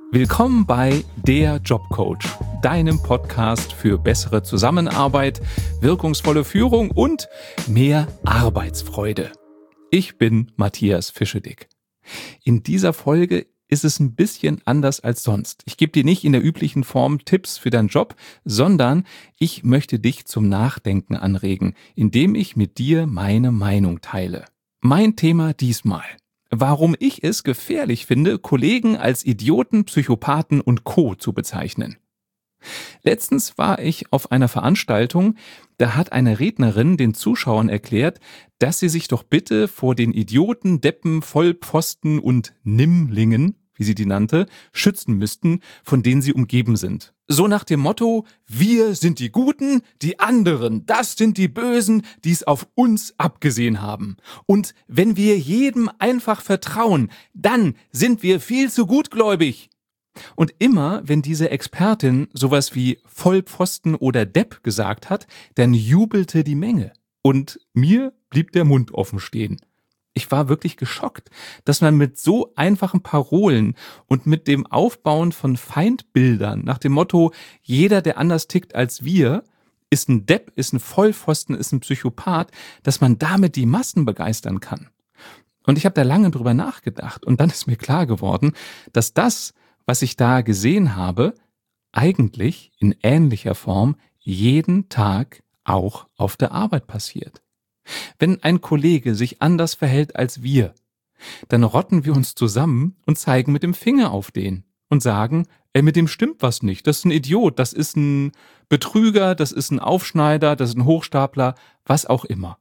Willkommen bei Der Jobcoach, deinem Podcast für bessere Zusammenarbeit, wirkungsvolle Führung und mehr Arbeitsfreude. Ich bin Matthias Fischedick. In dieser Folge ist es ein bisschen anders als sonst. Ich gebe dir nicht in der üblichen Form Tipps für deinen Job, sondern ich möchte dich zum Nachdenken anregen, indem ich mit dir meine Meinung teile. Mein Thema diesmal: Warum ich es gefährlich finde, Kollegen als Idioten, Psychopathen und Co. zu bezeichnen. Letztens war ich auf einer Veranstaltung, da hat eine Rednerin den Zuschauern erklärt, dass sie sich doch bitte vor den Idioten, Deppen, Vollpfosten und Nimmlingen, wie sie die nannte, schützen müssten, von denen sie umgeben sind. So nach dem Motto: Wir sind die Guten, die anderen, das sind die Bösen, die es auf uns abgesehen haben. Und wenn wir jedem einfach vertrauen, dann sind wir viel zu gutgläubig. Und immer, wenn diese Expertin sowas wie Vollpfosten oder Depp gesagt hat, dann jubelte die Menge. Und mir blieb der Mund offen stehen. Ich war wirklich geschockt, dass man mit so einfachen Parolen und mit dem Aufbauen von Feindbildern nach dem Motto, jeder, der anders tickt als wir, ist ein Depp, ist ein Vollpfosten, ist ein Psychopath, dass man damit die Massen begeistern kann. Und ich habe da lange drüber nachgedacht und dann ist mir klar geworden, dass das, was ich da gesehen habe, eigentlich in ähnlicher Form jeden Tag auch auf der Arbeit passiert. Wenn ein Kollege sich anders verhält als wir, dann rotten wir uns zusammen und zeigen mit dem Finger auf den und sagen, mit dem stimmt was nicht, das ist ein Idiot, das ist ein Betrüger, das ist ein Aufschneider, das ist ein Hochstapler, was auch immer.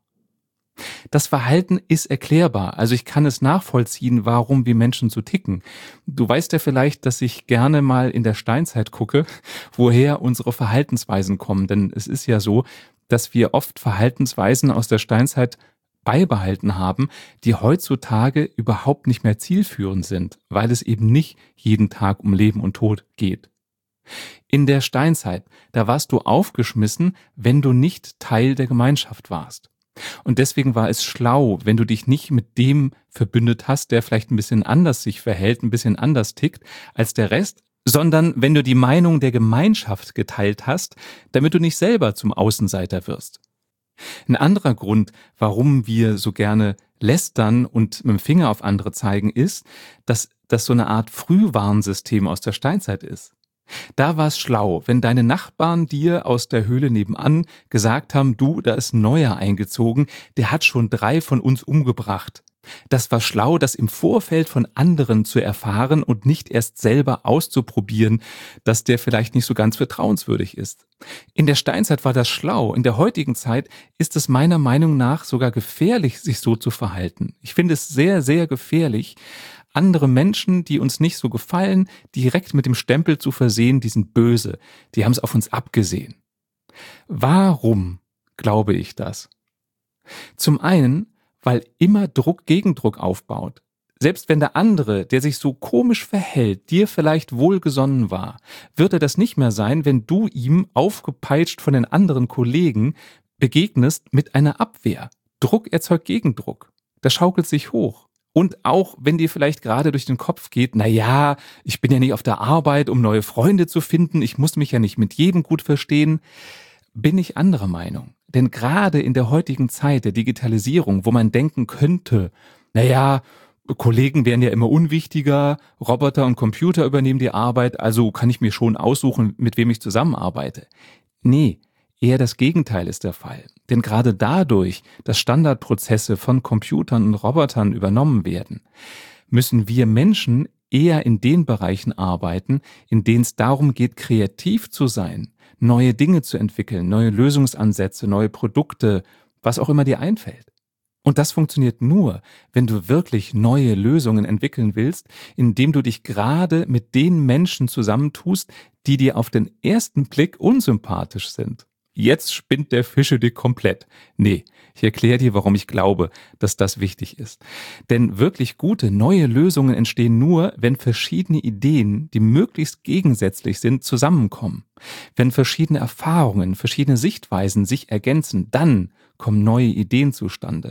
Das Verhalten ist erklärbar, also ich kann es nachvollziehen, warum wir Menschen so ticken. Du weißt ja vielleicht, dass ich gerne mal in der Steinzeit gucke, woher unsere Verhaltensweisen kommen, denn es ist ja so, dass wir oft Verhaltensweisen aus der Steinzeit beibehalten haben, die heutzutage überhaupt nicht mehr zielführend sind, weil es eben nicht jeden Tag um Leben und Tod geht. In der Steinzeit, da warst du aufgeschmissen, wenn du nicht Teil der Gemeinschaft warst. Und deswegen war es schlau, wenn du dich nicht mit dem verbündet hast, der vielleicht ein bisschen anders sich verhält, ein bisschen anders tickt als der Rest, sondern wenn du die Meinung der Gemeinschaft geteilt hast, damit du nicht selber zum Außenseiter wirst. Ein anderer Grund, warum wir so gerne lästern und mit dem Finger auf andere zeigen, ist, dass das so eine Art Frühwarnsystem aus der Steinzeit ist. Da war es schlau, wenn deine Nachbarn dir aus der Höhle nebenan gesagt haben, du, da ist ein Neuer eingezogen, der hat schon 3 von uns umgebracht. Das war schlau, das im Vorfeld von anderen zu erfahren und nicht erst selber auszuprobieren, dass der vielleicht nicht so ganz vertrauenswürdig ist. In der Steinzeit war das schlau, in der heutigen Zeit ist es meiner Meinung nach sogar gefährlich, sich so zu verhalten. Ich finde es sehr, sehr gefährlich, andere Menschen, die uns nicht so gefallen, direkt mit dem Stempel zu versehen, die sind böse, die haben es auf uns abgesehen. Warum glaube ich das? Zum einen, weil immer Druck Gegendruck aufbaut. Selbst wenn der andere, der sich so komisch verhält, dir vielleicht wohlgesonnen war, wird er das nicht mehr sein, wenn du ihm, aufgepeitscht von den anderen Kollegen, begegnest mit einer Abwehr. Druck erzeugt Gegendruck. Das schaukelt sich hoch. Und auch wenn dir vielleicht gerade durch den Kopf geht, naja, ich bin ja nicht auf der Arbeit, um neue Freunde zu finden, ich muss mich ja nicht mit jedem gut verstehen, bin ich anderer Meinung. Denn gerade in der heutigen Zeit der Digitalisierung, wo man denken könnte, naja, Kollegen werden ja immer unwichtiger, Roboter und Computer übernehmen die Arbeit, also kann ich mir schon aussuchen, mit wem ich zusammenarbeite. Nee, eher das Gegenteil ist der Fall. Denn gerade dadurch, dass Standardprozesse von Computern und Robotern übernommen werden, müssen wir Menschen eher in den Bereichen arbeiten, in denen es darum geht, kreativ zu sein, neue Dinge zu entwickeln, neue Lösungsansätze, neue Produkte, was auch immer dir einfällt. Und das funktioniert nur, wenn du wirklich neue Lösungen entwickeln willst, indem du dich gerade mit den Menschen zusammentust, die dir auf den ersten Blick unsympathisch sind. Jetzt spinnt der Fischedick komplett. Nee, ich erkläre dir, warum ich glaube, dass das wichtig ist. Denn wirklich gute, neue Lösungen entstehen nur, wenn verschiedene Ideen, die möglichst gegensätzlich sind, zusammenkommen. Wenn verschiedene Erfahrungen, verschiedene Sichtweisen sich ergänzen, dann kommen neue Ideen zustande.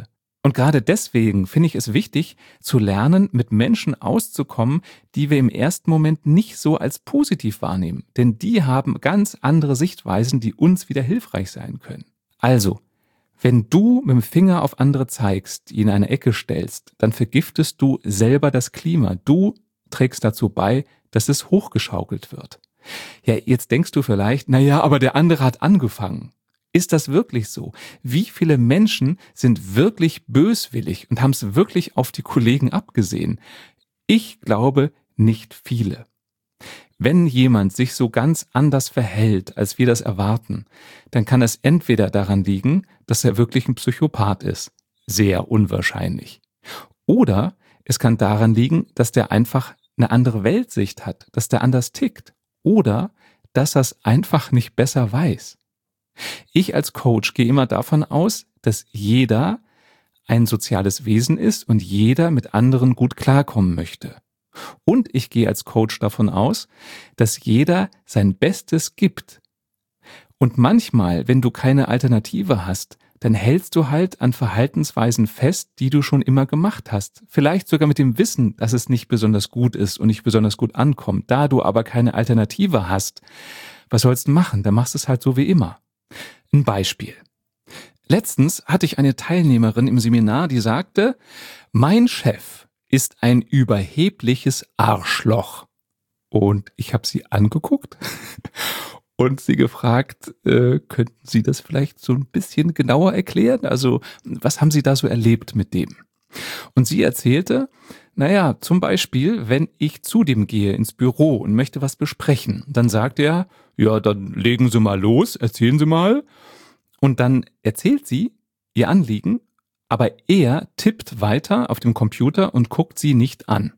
Und gerade deswegen finde ich es wichtig, zu lernen, mit Menschen auszukommen, die wir im ersten Moment nicht so als positiv wahrnehmen. Denn die haben ganz andere Sichtweisen, die uns wieder hilfreich sein können. Also, wenn du mit dem Finger auf andere zeigst, die in eine Ecke stellst, dann vergiftest du selber das Klima. Du trägst dazu bei, dass es hochgeschaukelt wird. Ja, jetzt denkst du vielleicht, naja, aber der andere hat angefangen. Ist das wirklich so? Wie viele Menschen sind wirklich böswillig und haben es wirklich auf die Kollegen abgesehen? Ich glaube, nicht viele. Wenn jemand sich so ganz anders verhält, als wir das erwarten, dann kann es entweder daran liegen, dass er wirklich ein Psychopath ist. Sehr unwahrscheinlich. Oder es kann daran liegen, dass der einfach eine andere Weltsicht hat, dass der anders tickt. Oder dass er es einfach nicht besser weiß. Ich als Coach gehe immer davon aus, dass jeder ein soziales Wesen ist und jeder mit anderen gut klarkommen möchte. Und ich gehe als Coach davon aus, dass jeder sein Bestes gibt. Und manchmal, wenn du keine Alternative hast, dann hältst du halt an Verhaltensweisen fest, die du schon immer gemacht hast. Vielleicht sogar mit dem Wissen, dass es nicht besonders gut ist und nicht besonders gut ankommt. Da du aber keine Alternative hast, was sollst du machen? Dann machst du es halt so wie immer. Ein Beispiel. Letztens hatte ich eine Teilnehmerin im Seminar, die sagte, mein Chef ist ein überhebliches Arschloch. Und ich habe sie angeguckt und sie gefragt, könnten Sie das vielleicht so ein bisschen genauer erklären? Also, was haben Sie da so erlebt mit dem? Und sie erzählte, naja, zum Beispiel, wenn ich zu dem gehe ins Büro und möchte was besprechen, dann sagt er, ja, dann legen Sie mal los, erzählen Sie mal. Und dann erzählt sie ihr Anliegen, aber er tippt weiter auf dem Computer und guckt sie nicht an.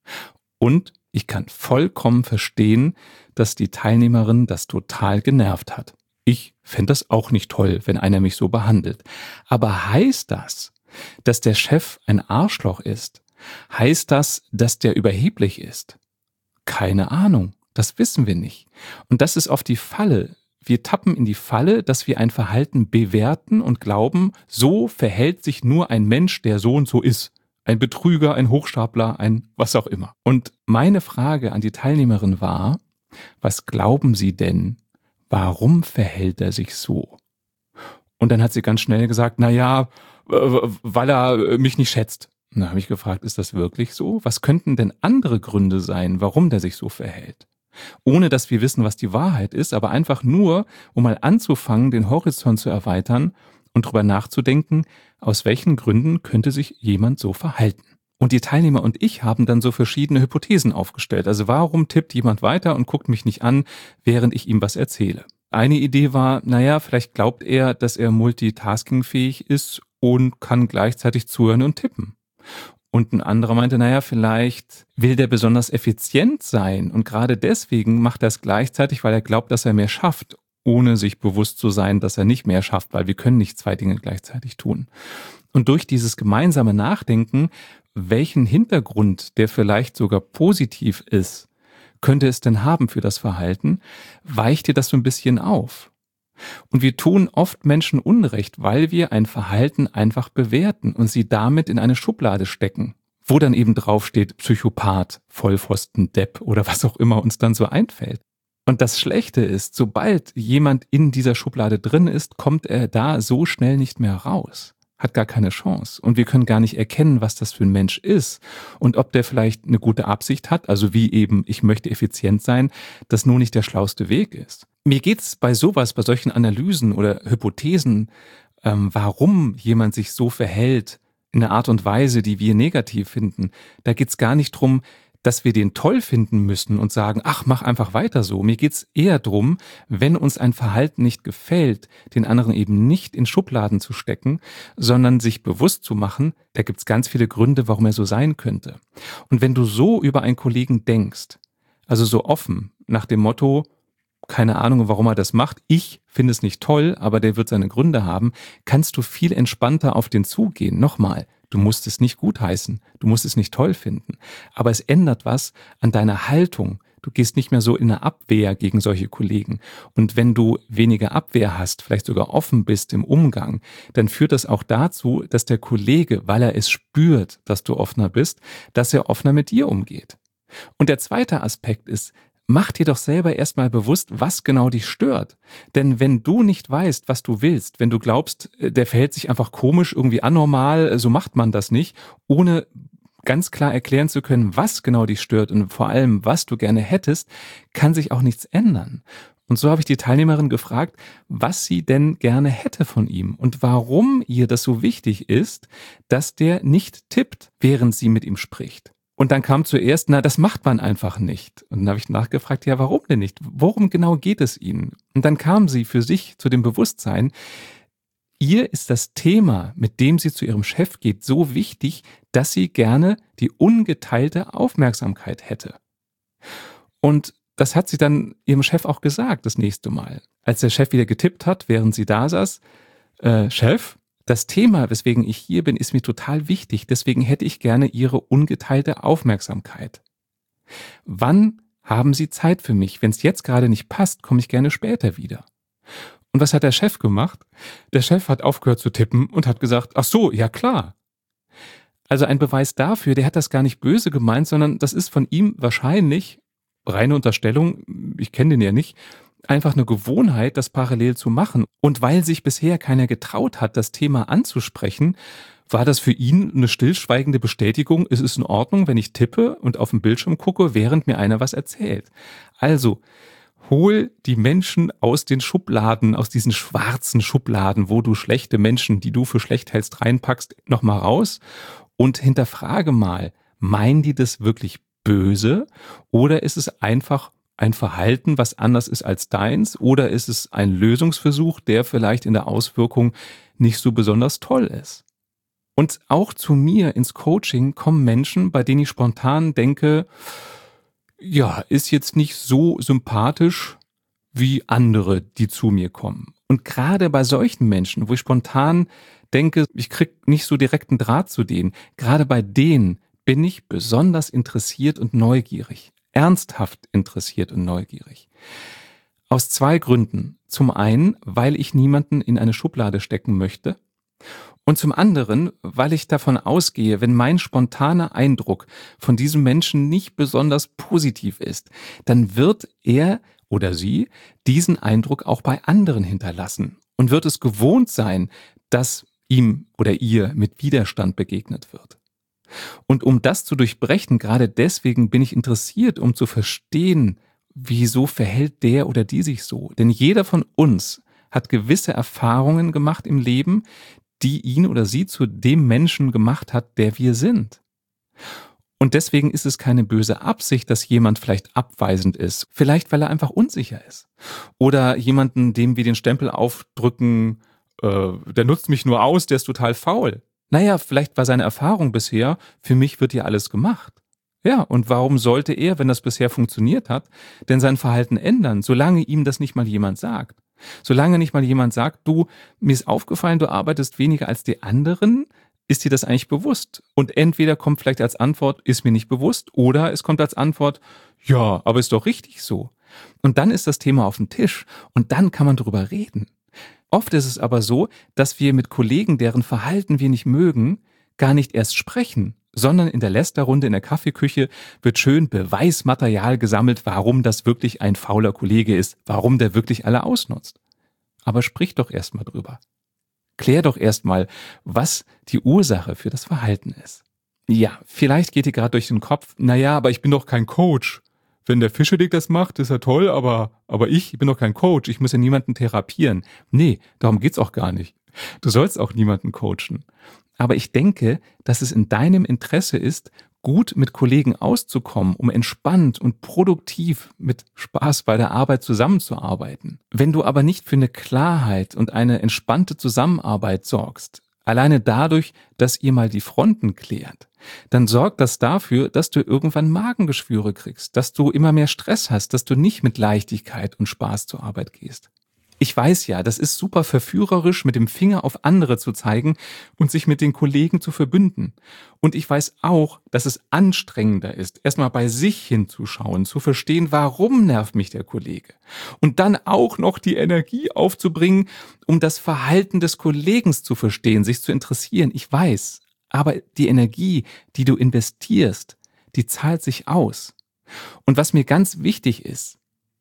Und ich kann vollkommen verstehen, dass die Teilnehmerin das total genervt hat. Ich fände das auch nicht toll, wenn einer mich so behandelt. Aber heißt das, dass der Chef ein Arschloch ist? Heißt das, dass der überheblich ist? Keine Ahnung, das wissen wir nicht. Und das ist oft die Falle. Wir tappen in die Falle, dass wir ein Verhalten bewerten und glauben, so verhält sich nur ein Mensch, der so und so ist. Ein Betrüger, ein Hochstapler, ein was auch immer. Und meine Frage an die Teilnehmerin war, was glauben Sie denn, warum verhält er sich so? Und dann hat sie ganz schnell gesagt, naja, weil er mich nicht schätzt. Und dann habe ich gefragt, ist das wirklich so? Was könnten denn andere Gründe sein, warum der sich so verhält? Ohne dass wir wissen, was die Wahrheit ist, aber einfach nur, um mal anzufangen, den Horizont zu erweitern und drüber nachzudenken, aus welchen Gründen könnte sich jemand so verhalten. Und die Teilnehmer und ich haben dann so verschiedene Hypothesen aufgestellt. Also warum tippt jemand weiter und guckt mich nicht an, während ich ihm was erzähle? Eine Idee war, naja, vielleicht glaubt er, dass er multitaskingfähig ist und kann gleichzeitig zuhören und tippen. Und ein anderer meinte, naja, vielleicht will der besonders effizient sein und gerade deswegen macht er es gleichzeitig, weil er glaubt, dass er mehr schafft, ohne sich bewusst zu sein, dass er nicht mehr schafft, weil wir können nicht zwei Dinge gleichzeitig tun. Und durch dieses gemeinsame Nachdenken, welchen Hintergrund, der vielleicht sogar positiv ist, könnte es denn haben für das Verhalten, weicht dir das so ein bisschen auf. Und wir tun oft Menschen Unrecht, weil wir ein Verhalten einfach bewerten und sie damit in eine Schublade stecken, wo dann eben draufsteht Psychopath, Vollpfosten, Depp oder was auch immer uns dann so einfällt. Und das Schlechte ist, sobald jemand in dieser Schublade drin ist, kommt er da so schnell nicht mehr raus. Hat gar keine Chance. Und wir können gar nicht erkennen, was das für ein Mensch ist und ob der vielleicht eine gute Absicht hat, also wie eben, ich möchte effizient sein, das nur nicht der schlauste Weg ist. Mir geht's bei sowas, bei solchen Analysen oder Hypothesen, warum jemand sich so verhält, in einer Art und Weise, die wir negativ finden, da geht's gar nicht drum, dass wir den toll finden müssen und sagen, ach, mach einfach weiter so. Mir geht's eher drum, wenn uns ein Verhalten nicht gefällt, den anderen eben nicht in Schubladen zu stecken, sondern sich bewusst zu machen, da gibt's ganz viele Gründe, warum er so sein könnte. Und wenn du so über einen Kollegen denkst, also so offen, nach dem Motto, keine Ahnung, warum er das macht, ich finde es nicht toll, aber der wird seine Gründe haben, kannst du viel entspannter auf den zugehen. Nochmal, du musst es nicht gutheißen, du musst es nicht toll finden, aber es ändert was an deiner Haltung. Du gehst nicht mehr so in eine Abwehr gegen solche Kollegen. Und wenn du weniger Abwehr hast, vielleicht sogar offen bist im Umgang, dann führt das auch dazu, dass der Kollege, weil er es spürt, dass du offener bist, dass er offener mit dir umgeht. Und der zweite Aspekt ist, mach dir doch selber erstmal bewusst, was genau dich stört. Denn wenn du nicht weißt, was du willst, wenn du glaubst, der verhält sich einfach komisch, irgendwie anormal, so macht man das nicht, ohne ganz klar erklären zu können, was genau dich stört und vor allem, was du gerne hättest, kann sich auch nichts ändern. Und so habe ich die Teilnehmerin gefragt, was sie denn gerne hätte von ihm und warum ihr das so wichtig ist, dass der nicht tippt, während sie mit ihm spricht. Und dann kam zuerst, das macht man einfach nicht. Und dann habe ich nachgefragt, ja, warum denn nicht? Worum genau geht es Ihnen? Und dann kam sie für sich zu dem Bewusstsein, ihr ist das Thema, mit dem sie zu ihrem Chef geht, so wichtig, dass sie gerne die ungeteilte Aufmerksamkeit hätte. Und das hat sie dann ihrem Chef auch gesagt, das nächste Mal. Als der Chef wieder getippt hat, während sie da saß, Chef, das Thema, weswegen ich hier bin, ist mir total wichtig. Deswegen hätte ich gerne Ihre ungeteilte Aufmerksamkeit. Wann haben Sie Zeit für mich? Wenn es jetzt gerade nicht passt, komme ich gerne später wieder. Und was hat der Chef gemacht? Der Chef hat aufgehört zu tippen und hat gesagt, ach so, ja klar. Also ein Beweis dafür, der hat das gar nicht böse gemeint, sondern das ist von ihm wahrscheinlich, reine Unterstellung, ich kenne den ja nicht, einfach eine Gewohnheit, das parallel zu machen. Und weil sich bisher keiner getraut hat, das Thema anzusprechen, war das für ihn eine stillschweigende Bestätigung, es ist in Ordnung, wenn ich tippe und auf den Bildschirm gucke, während mir einer was erzählt. Also, hol die Menschen aus den Schubladen, aus diesen schwarzen Schubladen, wo du schlechte Menschen, die du für schlecht hältst, reinpackst, nochmal raus und hinterfrage mal, meinen die das wirklich böse oder ist es einfach ein Verhalten, was anders ist als deins, oder ist es ein Lösungsversuch, der vielleicht in der Auswirkung nicht so besonders toll ist? Und auch zu mir ins Coaching kommen Menschen, bei denen ich spontan denke, ja, ist jetzt nicht so sympathisch wie andere, die zu mir kommen. Und gerade bei solchen Menschen, wo ich spontan denke, ich krieg nicht so direkten Draht zu denen, gerade bei denen bin ich besonders interessiert und neugierig. Ernsthaft interessiert und neugierig. Aus 2 Gründen. Zum einen, weil ich niemanden in eine Schublade stecken möchte. Und zum anderen, weil ich davon ausgehe, wenn mein spontaner Eindruck von diesem Menschen nicht besonders positiv ist, dann wird er oder sie diesen Eindruck auch bei anderen hinterlassen und wird es gewohnt sein, dass ihm oder ihr mit Widerstand begegnet wird. Und um das zu durchbrechen, gerade deswegen bin ich interessiert, um zu verstehen, wieso verhält der oder die sich so. Denn jeder von uns hat gewisse Erfahrungen gemacht im Leben, die ihn oder sie zu dem Menschen gemacht hat, der wir sind. Und deswegen ist es keine böse Absicht, dass jemand vielleicht abweisend ist. Vielleicht, weil er einfach unsicher ist. Oder jemanden, dem wir den Stempel aufdrücken, der nutzt mich nur aus, der ist total faul. Naja, vielleicht war seine Erfahrung bisher, für mich wird hier alles gemacht. Ja, und warum sollte er, wenn das bisher funktioniert hat, denn sein Verhalten ändern, solange ihm das nicht mal jemand sagt? Solange nicht mal jemand sagt, du, mir ist aufgefallen, du arbeitest weniger als die anderen, ist dir das eigentlich bewusst? Und entweder kommt vielleicht als Antwort, ist mir nicht bewusst, oder es kommt als Antwort, ja, aber ist doch richtig so. Und dann ist das Thema auf dem Tisch und dann kann man drüber reden. Oft ist es aber so, dass wir mit Kollegen, deren Verhalten wir nicht mögen, gar nicht erst sprechen, sondern in der Lästerrunde in der Kaffeeküche wird schön Beweismaterial gesammelt, warum das wirklich ein fauler Kollege ist, warum der wirklich alle ausnutzt. Aber sprich doch erst mal drüber. Klär doch erst mal, was die Ursache für das Verhalten ist. Ja, vielleicht geht dir gerade durch den Kopf, naja, aber ich bin doch kein Coach. Wenn der Fischedick das macht, ist ja toll, aber ich bin doch kein Coach, ich muss ja niemanden therapieren. Nee, darum geht's auch gar nicht. Du sollst auch niemanden coachen. Aber ich denke, dass es in deinem Interesse ist, gut mit Kollegen auszukommen, um entspannt und produktiv mit Spaß bei der Arbeit zusammenzuarbeiten. Wenn du aber nicht für eine Klarheit und eine entspannte Zusammenarbeit sorgst, alleine dadurch, dass ihr mal die Fronten klärt, dann sorgt das dafür, dass du irgendwann Magengeschwüre kriegst, dass du immer mehr Stress hast, dass du nicht mit Leichtigkeit und Spaß zur Arbeit gehst. Ich weiß ja, das ist super verführerisch, mit dem Finger auf andere zu zeigen und sich mit den Kollegen zu verbünden. Und ich weiß auch, dass es anstrengender ist, erstmal bei sich hinzuschauen, zu verstehen, warum nervt mich der Kollege. Und dann auch noch die Energie aufzubringen, um das Verhalten des Kollegen zu verstehen, sich zu interessieren. Ich weiß, aber die Energie, die du investierst, die zahlt sich aus. Und was mir ganz wichtig ist,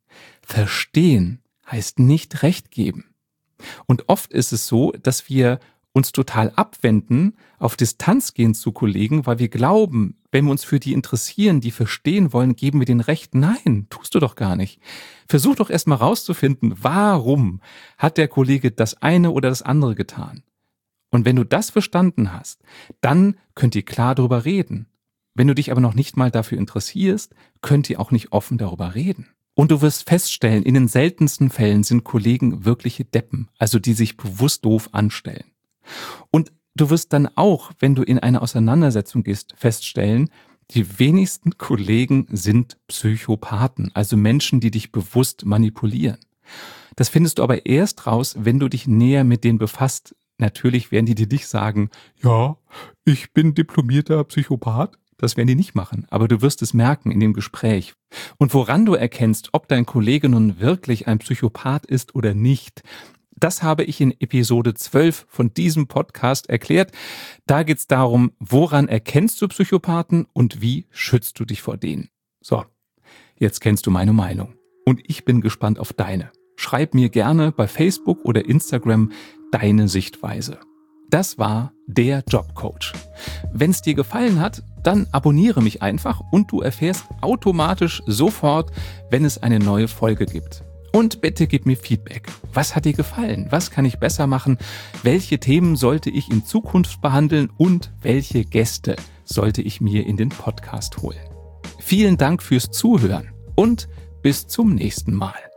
verstehen heißt nicht Recht geben. Und oft ist es so, dass wir uns total abwenden, auf Distanz gehen zu Kollegen, weil wir glauben, wenn wir uns für die interessieren, die verstehen wollen, geben wir denen Recht. Nein, tust du doch gar nicht. Versuch doch erstmal rauszufinden, warum hat der Kollege das eine oder das andere getan. Und wenn du das verstanden hast, dann könnt ihr klar darüber reden. Wenn du dich aber noch nicht mal dafür interessierst, könnt ihr auch nicht offen darüber reden. Und du wirst feststellen, in den seltensten Fällen sind Kollegen wirkliche Deppen, also die sich bewusst doof anstellen. Und du wirst dann auch, wenn du in eine Auseinandersetzung gehst, feststellen, die wenigsten Kollegen sind Psychopathen, also Menschen, die dich bewusst manipulieren. Das findest du aber erst raus, wenn du dich näher mit denen befasst. Natürlich werden die dir nicht sagen, ja, ich bin diplomierter Psychopath. Das werden die nicht machen, aber du wirst es merken in dem Gespräch. Und woran du erkennst, ob dein Kollege nun wirklich ein Psychopath ist oder nicht, das habe ich in Episode 12 von diesem Podcast erklärt. Da geht es darum, woran erkennst du Psychopathen und wie schützt du dich vor denen. So, jetzt kennst du meine Meinung und ich bin gespannt auf deine. Schreib mir gerne bei Facebook oder Instagram deine Sichtweise. Das war der Jobcoach. Wenn es dir gefallen hat, dann abonniere mich einfach und du erfährst automatisch sofort, wenn es eine neue Folge gibt. Und bitte gib mir Feedback. Was hat dir gefallen? Was kann ich besser machen? Welche Themen sollte ich in Zukunft behandeln? Und welche Gäste sollte ich mir in den Podcast holen? Vielen Dank fürs Zuhören und bis zum nächsten Mal.